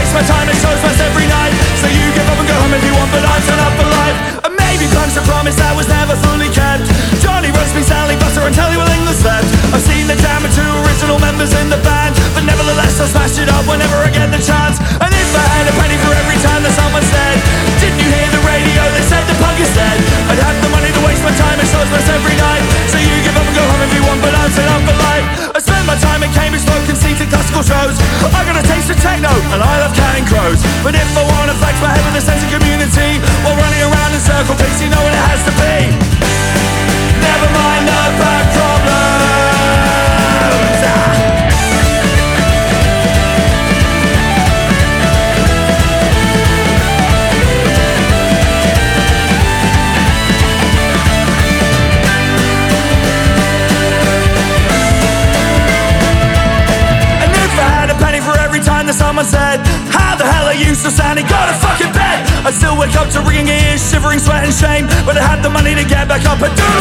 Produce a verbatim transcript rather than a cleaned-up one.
waste my time, it shows us every night. So you give up and go home if you want, but I turn up for life. And maybe plans a promise that was never fully kept. Johnny roast me, Sally Butter and Telly Will English left. I've seen the Jam and two original members in the band, but nevertheless I smash it up whenever I get the chance. And if I had a penny for every time that someone said, didn't you hear the radio, they said the punk is dead, I'd have the money to waste my time, it shows us every night. So you give up and go home if you want, but I'm set up for life. I spend my time in Cambridge smoking conceited classical shows. I got a taste of techno and I love counting crows. But if I wanna flex my head with a sense of community while running around in circle pits, you know what it has to be. Never mind the back problems. Ah. Someone said, how the hell are you so sounding? Go to fucking bed. I still wake up to ringing ears, shivering, sweat and shame, but I had the money to get back up and do